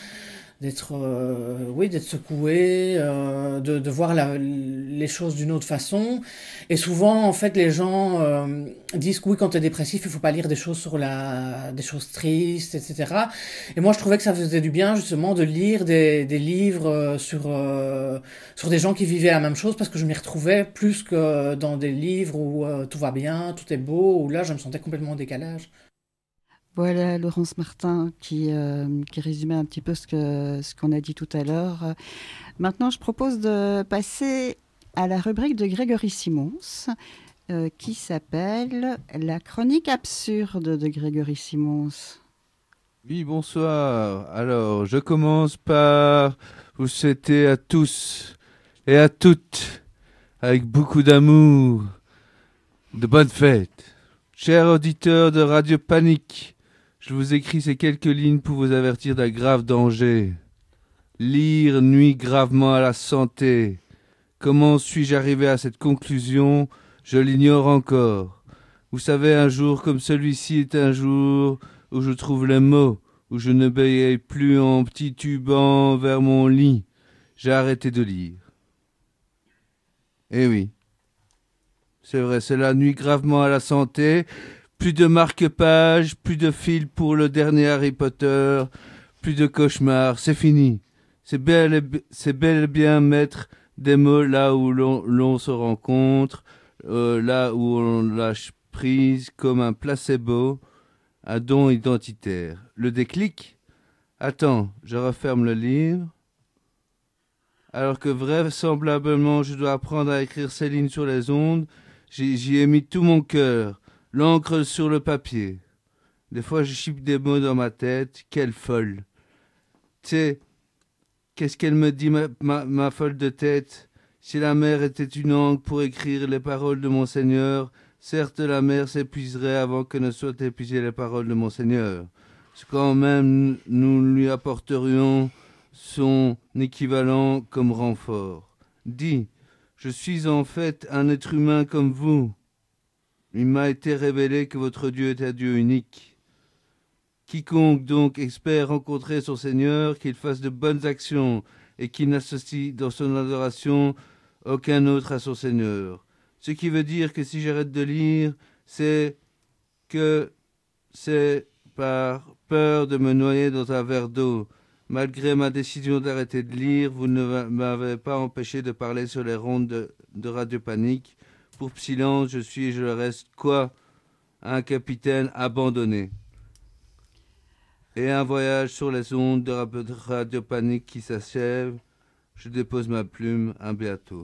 secoué, de voir les choses d'une autre façon. Et souvent, en fait, les gens disent que oui, quand t'es dépressif, il faut pas lire des choses des choses tristes, etc. Et moi, je trouvais que ça faisait du bien, justement, de lire des livres sur des gens qui vivaient la même chose, parce que je m'y retrouvais plus que dans des livres où tout va bien, tout est beau, où là, je me sentais complètement en décalage. Voilà Laurence Martin qui résumait un petit peu ce qu'on a dit tout à l'heure. Maintenant, je propose de passer à la rubrique de Grégory Simons qui s'appelle « La chronique absurde de Grégory Simons ». Oui, bonsoir. Alors, je commence par vous souhaiter à tous et à toutes, avec beaucoup d'amour, de bonnes fêtes. Chers auditeurs de Radio Panique, je vous écris ces quelques lignes pour vous avertir d'un grave danger. Lire nuit gravement à la santé. Comment suis-je arrivé à cette conclusion ? Je l'ignore encore. Vous savez, un jour comme celui-ci est un jour où je trouve les mots, où je ne bégaye plus en titubant vers mon lit. J'ai arrêté de lire. Eh oui. C'est vrai, cela nuit gravement à la santé. Plus de marque-pages, plus de fil pour le dernier Harry Potter, plus de cauchemars, c'est fini. C'est bel et bien mettre des mots là où l'on se rencontre, là où on lâche prise comme un placebo, un don identitaire. Le déclic ? Attends, je referme le livre. Alors que vraisemblablement je dois apprendre à écrire ces lignes sur les ondes, j'y ai mis tout mon cœur. L'encre sur le papier. Des fois, je chipe des mots dans ma tête. Quelle folle. Tu sais, qu'est-ce qu'elle me dit, ma folle de tête ? Si la mer était une encre pour écrire les paroles de mon Seigneur, certes, la mer s'épuiserait avant que ne soient épuisées les paroles de mon Seigneur. C'est quand même nous lui apporterions son équivalent comme renfort. Dis, je suis en fait un être humain comme vous. Il m'a été révélé que votre Dieu est un Dieu unique. Quiconque donc espère rencontrer son Seigneur, qu'il fasse de bonnes actions et qu'il n'associe dans son adoration aucun autre à son Seigneur. Ce qui veut dire que si j'arrête de lire, c'est par peur de me noyer dans un verre d'eau. Malgré ma décision d'arrêter de lire, vous ne m'avez pas empêché de parler sur les rondes de Radio Panique. Pour Silence, je suis et je reste quoi ? Un capitaine abandonné. Et un voyage sur les ondes de Radio Panique qui s'achève. Je dépose ma plume, à bientôt.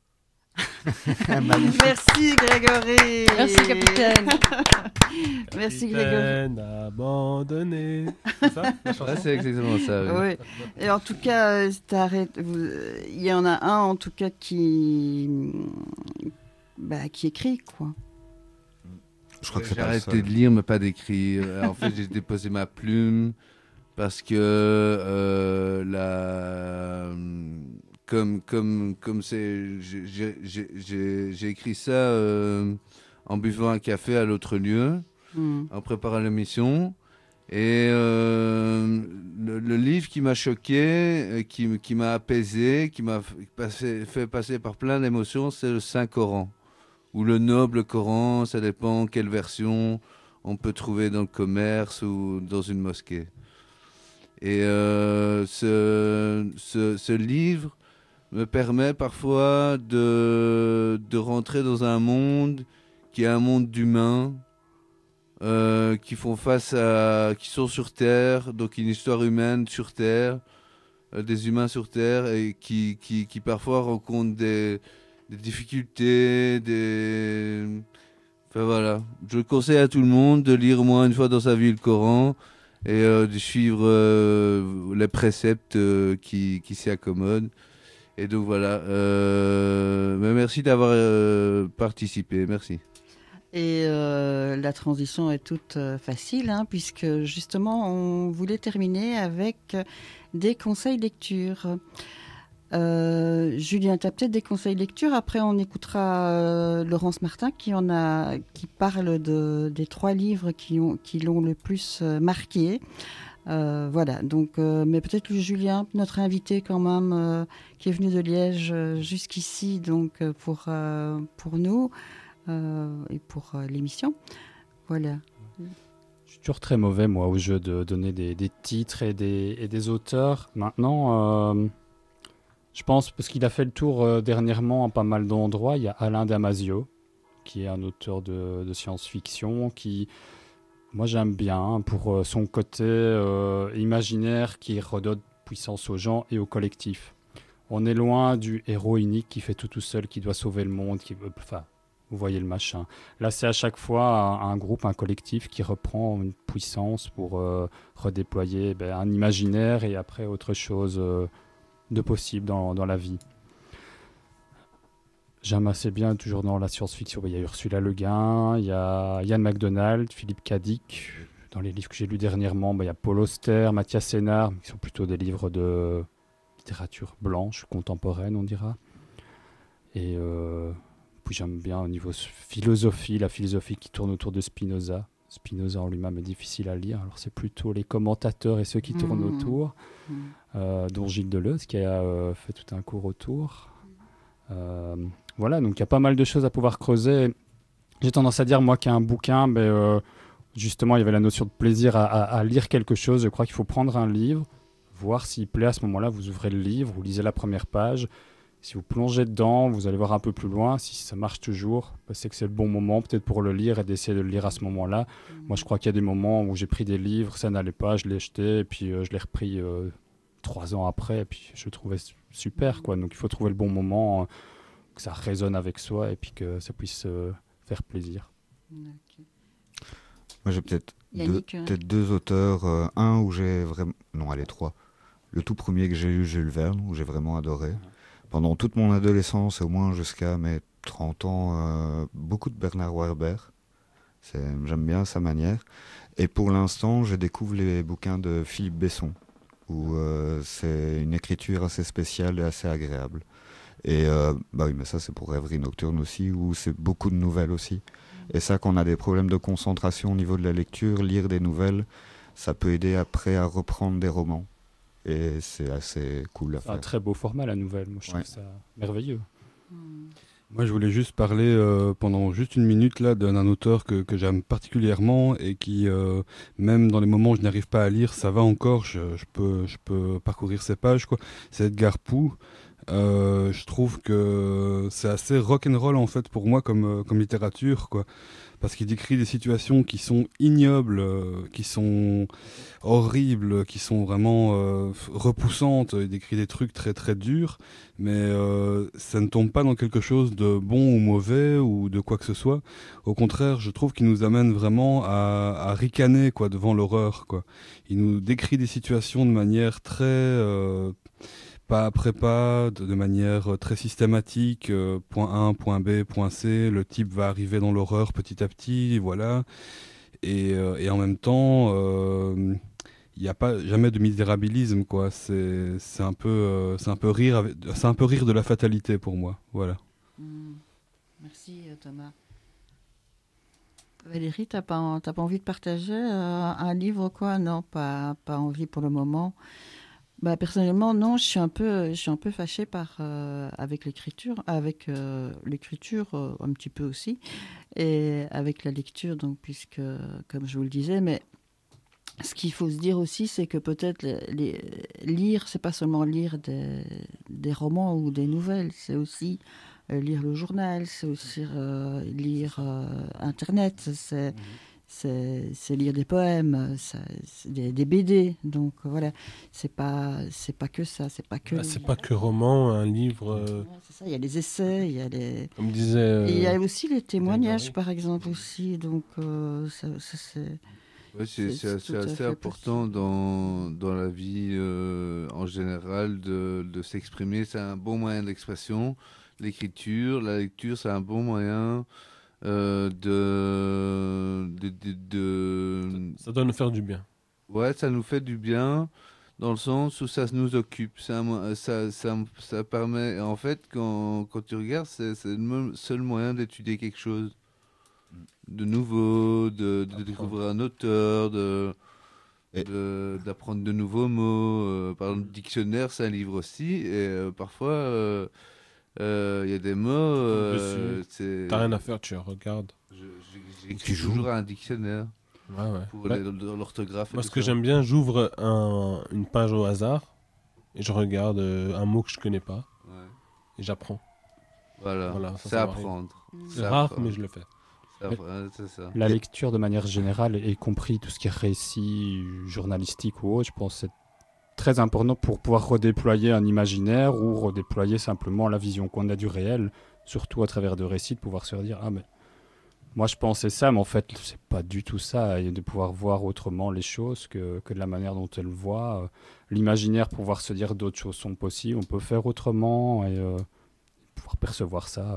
Merci Grégory. Merci capitaine. Merci Grégory. Abandonné. C'est ça la chanson ? Ouais, c'est exactement ça. Oui. Oui. Et en tout cas, il y en a un en tout cas qui écrit quoi. Je crois que c'est j'ai pas arrêté de lire, mais pas d'écrire. En fait, j'ai déposé ma plume parce que comme c'est, j'ai écrit ça en buvant un café à l'autre lieu, en préparant l'émission. Et le livre qui m'a choqué, qui m'a apaisé, qui m'a fait passer par plein d'émotions, c'est le Saint-Coran. Ou le noble Coran, ça dépend quelle version on peut trouver dans le commerce ou dans une mosquée. Et ce livre me permet parfois de rentrer dans un monde qui est un monde d'humains qui font face qui sont sur Terre, donc une histoire humaine sur Terre, des humains sur Terre et qui parfois rencontrent des difficultés, enfin voilà. Je conseille à tout le monde de lire au moins une fois dans sa vie le Coran et de suivre les préceptes qui s'y accommodent. Et donc voilà, mais merci d'avoir participé, merci. Et la transition est toute facile, puisque justement, on voulait terminer avec des conseils lecture. Julien, tu as peut-être des conseils lecture. Après, on écoutera Laurence Martin qui parle des 3 livres qui l'ont le plus marqué. Voilà, donc, mais peut-être Julien, notre invité quand même, qui est venu de Liège jusqu'ici, donc pour nous et pour l'émission. Voilà. Je suis toujours très mauvais, moi, au jeu de donner des titres et des auteurs. Maintenant, je pense, parce qu'il a fait le tour dernièrement à pas mal d'endroits, il y a Alain Damasio, qui est un auteur de science-fiction, qui... Moi, j'aime bien pour son côté imaginaire qui redonne puissance aux gens et au collectif. On est loin du héros unique qui fait tout seul, qui doit sauver le monde. Enfin, vous voyez le machin. Là, c'est à chaque fois un groupe, un collectif qui reprend une puissance pour redéployer un imaginaire et après autre chose de possible dans la vie. J'aime assez bien, toujours dans la science-fiction, il y a Ursula Le Guin, il y a Ian MacDonald, Philippe Cadic. Dans les livres que j'ai lus dernièrement, il y a Paul Auster, Mathias Sénard, qui sont plutôt des livres de littérature blanche, contemporaine, on dira. Et puis j'aime bien au niveau philosophie, la philosophie qui tourne autour de Spinoza. Spinoza en lui-même est difficile à lire, alors c'est plutôt les commentateurs et ceux qui tournent autour, dont Gilles Deleuze, qui a fait tout un cours autour. Voilà, donc il y a pas mal de choses à pouvoir creuser. J'ai tendance à dire, moi, qu'un bouquin, justement, il y avait la notion de plaisir à lire quelque chose. Je crois qu'il faut prendre un livre, voir s'il plaît. À ce moment-là, vous ouvrez le livre, vous lisez la première page. Si vous plongez dedans, vous allez voir un peu plus loin. Si ça marche toujours, c'est que c'est le bon moment peut-être pour le lire et d'essayer de le lire à ce moment-là. Moi, je crois qu'il y a des moments où j'ai pris des livres, ça n'allait pas, je l'ai jeté, et puis je l'ai repris 3 ans après, et puis je le trouvais super, quoi. Donc il faut trouver le bon moment, que ça résonne avec soi, et puis que ça puisse faire plaisir. Okay. Moi, j'ai peut-être 2 auteurs, un où j'ai vraiment... Non, allez, 3. Le tout premier que j'ai lu, Jules Verne, où j'ai vraiment adoré. Pendant toute mon adolescence, et au moins jusqu'à mes 30 ans, beaucoup de Bernard Werber. J'aime bien sa manière. Et pour l'instant, je découvre les bouquins de Philippe Besson, où c'est une écriture assez spéciale et assez agréable. Et oui, mais ça c'est pour Rêverie Nocturne aussi, où c'est beaucoup de nouvelles aussi. Et ça, quand on a des problèmes de concentration au niveau de la lecture, lire des nouvelles, ça peut aider après à reprendre des romans. Et c'est assez cool à faire. Un très beau format, la nouvelle. Moi, je trouve ça merveilleux. Moi, je voulais juste parler pendant juste une minute là d'un auteur que j'aime particulièrement et qui, même dans les moments où je n'arrive pas à lire, ça va encore, je peux parcourir ses pages, quoi. C'est Edgar Poe. Je trouve que c'est assez rock'n'roll en fait pour moi comme littérature, quoi. Parce qu'il décrit des situations qui sont ignobles, qui sont horribles, qui sont vraiment repoussantes. Il décrit des trucs très très durs, mais ça ne tombe pas dans quelque chose de bon ou mauvais ou de quoi que ce soit. Au contraire, je trouve qu'il nous amène vraiment à ricaner, quoi, devant l'horreur, quoi. Il nous décrit des situations de manière très... pas après pas, de manière très systématique, point A, point B, point C, le type va arriver dans l'horreur petit à petit, voilà. Et en même temps, il n'y a pas jamais de misérabilisme, quoi. C'est un peu rire de la fatalité pour moi, voilà. Merci Thomas. Valérie, t'as pas envie de partager un livre, quoi? Non, pas envie pour le moment. Personnellement, non, je suis un peu fâchée avec l'écriture, un petit peu aussi, et avec la lecture, donc, puisque, comme je vous le disais, mais ce qu'il faut se dire aussi, c'est que peut-être lire, c'est pas seulement lire des romans ou des nouvelles, c'est aussi lire le journal, c'est aussi lire Internet, c'est lire des poèmes, des BD, donc voilà, c'est pas que ça, c'est pas que roman, un livre. C'est ça, il y a les essais, il y a les. Comme disait. Et il y a aussi les témoignages, par exemple aussi, donc ça c'est. Ouais, c'est assez important dans la vie en général de s'exprimer. C'est un bon moyen d'expression. L'écriture, la lecture, c'est un bon moyen Ça doit nous faire du bien. Ouais, ça nous fait du bien dans le sens où ça nous occupe. Ça permet, en fait, quand tu regardes, c'est le seul moyen d'étudier quelque chose de nouveau, de découvrir un auteur, d'apprendre de nouveaux mots. Par exemple, dictionnaire, c'est un livre aussi, et parfois, il y a des mots. T'as rien à faire, tu regardes. J'écris toujours un dictionnaire. Ouais. Pour l'orthographe. Moi, ce que j'aime bien, j'ouvre une page au hasard et je regarde un mot que je connais pas et j'apprends. Voilà, c'est apprendre. C'est rare, mais je le fais. C'est ça. La lecture, de manière générale, y compris tout ce qui est récit journalistique ou autre, je pense que c'est très important pour pouvoir redéployer un imaginaire ou redéployer simplement la vision qu'on a du réel, surtout à travers de récits, de pouvoir se dire « Ah, mais moi, je pensais ça, mais en fait, c'est pas du tout ça. » Et de pouvoir voir autrement les choses que de la manière dont elles voient. L'imaginaire, pouvoir se dire d'autres choses sont possibles, on peut faire autrement et pouvoir percevoir ça.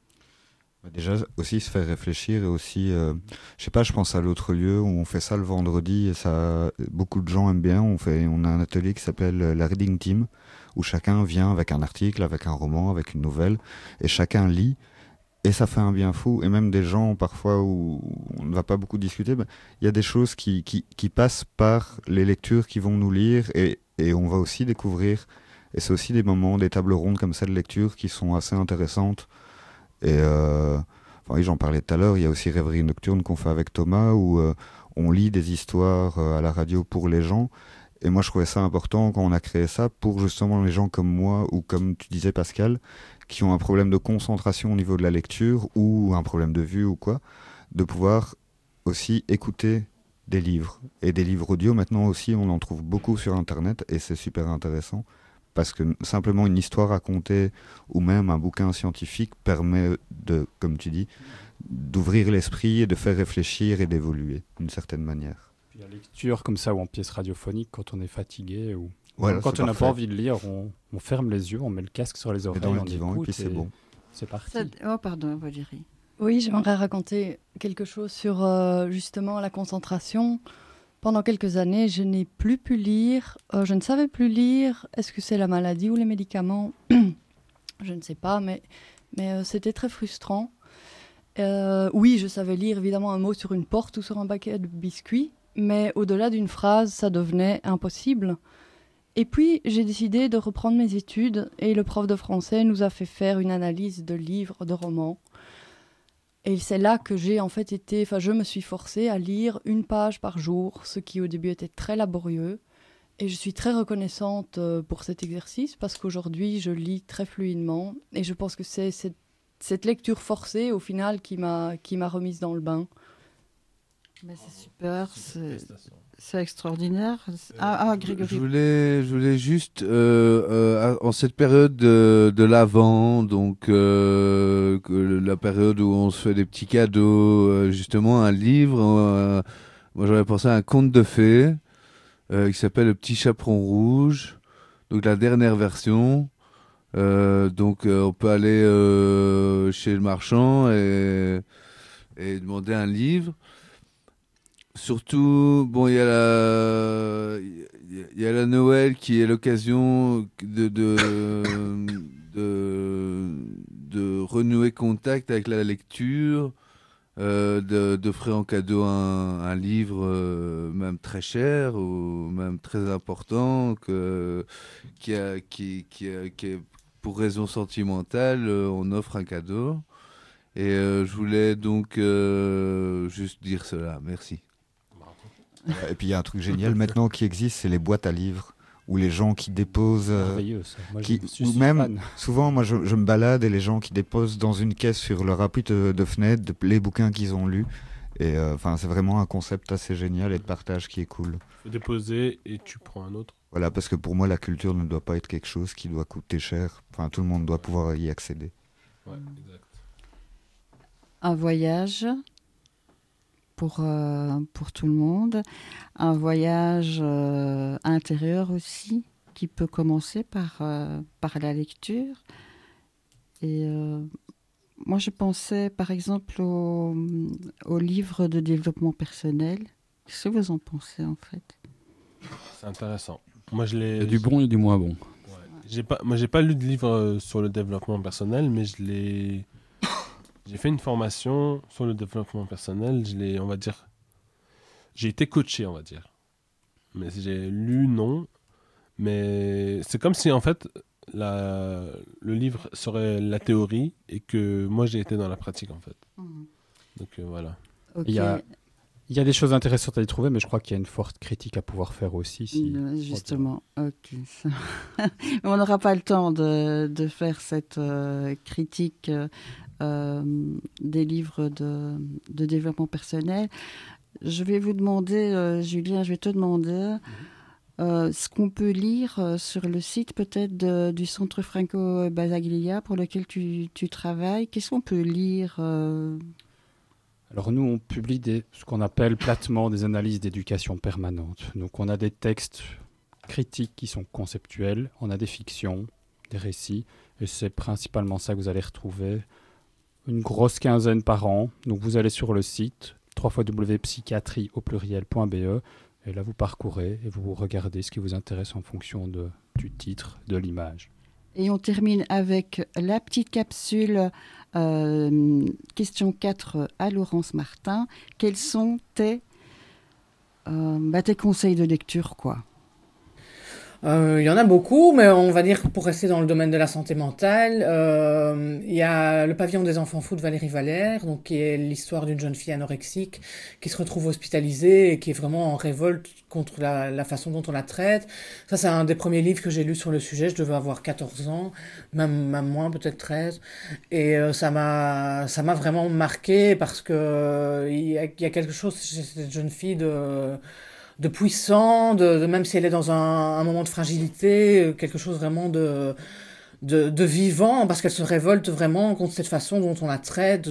Déjà, aussi se faire réfléchir et aussi, je sais pas, je pense à l'autre lieu où on fait ça le vendredi et ça, beaucoup de gens aiment bien. On a un atelier qui s'appelle la Reading Team où chacun vient avec un article, avec un roman, avec une nouvelle et chacun lit. Et ça fait un bien fou. Et même des gens, parfois, où on ne va pas beaucoup discuter, il y a des choses qui passent par les lectures qui vont nous lire et on va aussi découvrir. Et c'est aussi des moments, des tables rondes comme ça de lecture qui sont assez intéressantes. Et oui, j'en parlais tout à l'heure, il y a aussi Rêverie Nocturne qu'on fait avec Thomas où on lit des histoires à la radio pour les gens. Et moi, je trouvais ça important quand on a créé ça pour justement les gens comme moi ou comme tu disais Pascal, qui ont un problème de concentration au niveau de la lecture ou un problème de vue ou quoi, de pouvoir aussi écouter des livres. Et des livres audio, maintenant aussi, on en trouve beaucoup sur Internet et c'est super intéressant parce que simplement une histoire racontée ou même un bouquin scientifique permet de, comme tu dis, d'ouvrir l'esprit et de faire réfléchir et d'évoluer d'une certaine manière. Puis la lecture comme ça ou en pièce radiophonique quand on est fatigué ou voilà, quand on n'a pas envie de lire, on ferme les yeux, on met le casque sur les oreilles, dans le on divan écoute et puis c'est bon. C'est parti. Oh pardon Valérie. Oui, j'aimerais raconter quelque chose sur justement la concentration. Pendant quelques années, je n'ai plus pu lire. Je ne savais plus lire. Est-ce que c'est la maladie ou les médicaments? Je ne sais pas, mais c'était très frustrant. Oui, je savais lire évidemment un mot sur une porte ou sur un paquet de biscuits, mais au-delà d'une phrase, ça devenait impossible. Et puis, j'ai décidé de reprendre mes études et le prof de français nous a fait faire une analyse de livres, de romans. Et c'est là que je me suis forcée à lire une page par jour, ce qui au début était très laborieux. Et je suis très reconnaissante pour cet exercice parce qu'aujourd'hui, je lis très fluidement. Et je pense que c'est cette lecture forcée, au final, qui m'a remise dans le bain. Mais c'est super, c'est extraordinaire. Grégory. Je voulais juste, en cette période de l'Avent, donc la période où on se fait des petits cadeaux, justement un livre, moi j'aurais pensé à un conte de fées qui s'appelle Le Petit Chaperon Rouge, donc la dernière version. Donc on peut aller chez le marchand et demander un livre. Surtout, bon, il y a la Noël qui est l'occasion de renouer contact avec la lecture, d'offrir en cadeau un livre même très cher ou même très important qui est pour raison sentimentale, on offre un cadeau. Et je voulais donc juste dire cela. Merci. Et puis il y a un truc génial maintenant qui existe, c'est les boîtes à livres où les gens qui déposent, ou même souvent moi je me balade et les gens qui déposent dans une caisse sur leur appui de fenêtre les bouquins qu'ils ont lus. Et c'est vraiment un concept assez génial et de partage qui est cool. Tu peux déposer et tu prends un autre. Voilà, parce que pour moi la culture ne doit pas être quelque chose qui doit coûter cher. Enfin, tout le monde doit pouvoir y accéder. Ouais, exact. Un voyage pour tout le monde. Un voyage intérieur aussi, qui peut commencer par la lecture. Et moi, je pensais par exemple au livre de développement personnel. Qu'est-ce que vous en pensez en fait ? C'est intéressant. Moi, Il y a du bon et du moins bon. Moi, j'ai pas lu de livre sur le développement personnel, mais j'ai fait une formation sur le développement personnel. On va dire, j'ai été coaché, on va dire. Mais j'ai lu, non. Mais c'est comme si, en fait, le livre serait la théorie et que moi, j'ai été dans la pratique, en fait. Donc, voilà. Okay. Il y a des choses intéressantes à y trouver, mais je crois qu'il y a une forte critique à pouvoir faire aussi. Justement, ok. On n'aura pas le temps de faire cette critique des livres de développement personnel. Je vais vous demander, Julien, je vais te demander ce qu'on peut lire sur le site peut-être du Centre Franco Basaglia pour lequel tu travailles. Qu'est-ce qu'on peut lire Alors nous, on publie ce qu'on appelle platement des analyses d'éducation permanente. Donc on a des textes critiques qui sont conceptuels, on a des fictions, des récits, et c'est principalement ça que vous allez retrouver. Une grosse quinzaine par an. Donc vous allez sur le site www.psychiatrie.be et là vous parcourez et vous regardez ce qui vous intéresse en fonction du titre, de l'image. Et on termine avec la petite capsule question 4 à Laurence Martin. Quels sont tes conseils de lecture, quoi ? Il y en a beaucoup, mais on va dire que pour rester dans le domaine de la santé mentale, il y a Le pavillon des enfants fous de Valérie Valère, donc qui est l'histoire d'une jeune fille anorexique qui se retrouve hospitalisée et qui est vraiment en révolte contre la façon dont on la traite. Ça, c'est un des premiers livres que j'ai lu sur le sujet. Je devais avoir 14 ans, même moins, peut-être 13. Et ça m'a vraiment marqué parce que il y a quelque chose chez cette jeune fille de puissant, même si elle est dans un moment de fragilité, quelque chose vraiment de vivant, parce qu'elle se révolte vraiment contre cette façon dont on la traite,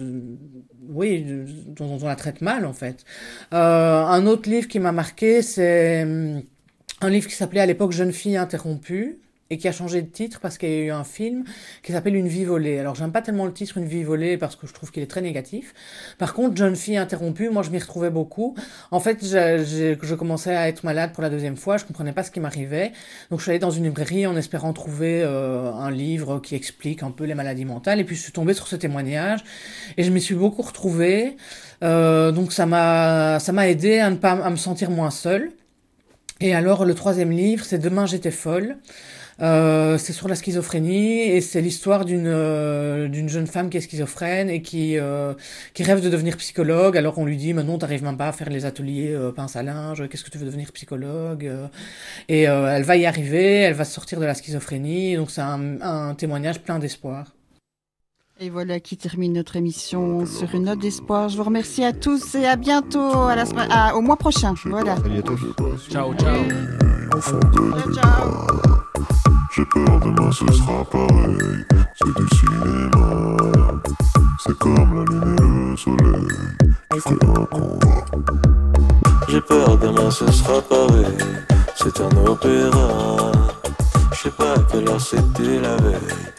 dont on la traite mal, en fait. Un autre livre qui m'a marqué, c'est un livre qui s'appelait à l'époque Jeune fille interrompue, et qui a changé de titre parce qu'il y a eu un film qui s'appelle Une vie volée. Alors j'aime pas tellement le titre Une vie volée parce que je trouve qu'il est très négatif. Par contre, Jeune fille interrompue, moi je m'y retrouvais beaucoup. En fait, je commençais à être malade pour la deuxième fois, je comprenais pas ce qui m'arrivait. Donc je suis allée dans une librairie en espérant trouver un livre qui explique un peu les maladies mentales, et puis je suis tombée sur ce témoignage et je m'y suis beaucoup retrouvée. Donc ça m'a aidé à me sentir moins seule. Et alors le troisième livre, c'est Demain j'étais folle. C'est sur la schizophrénie et c'est l'histoire d'une jeune femme qui est schizophrène et qui rêve de devenir psychologue. Alors on lui dit, mais non, t'arrives même pas à faire les ateliers pince à linge, qu'est-ce que tu veux devenir psychologue? Et elle va y arriver, elle va sortir de la schizophrénie, donc c'est un témoignage plein d'espoir. Et voilà qui termine notre émission sur une note d'espoir. Je vous remercie à tous et à bientôt, au mois prochain. Voilà. Ciao, ciao. Ciao. J'ai peur demain ce sera pareil, c'est du cinéma. C'est comme la lune et le soleil, il ferait un combat. J'ai peur demain ce sera pareil, c'est un opéra. Je sais pas à quelle heure c'était la veille.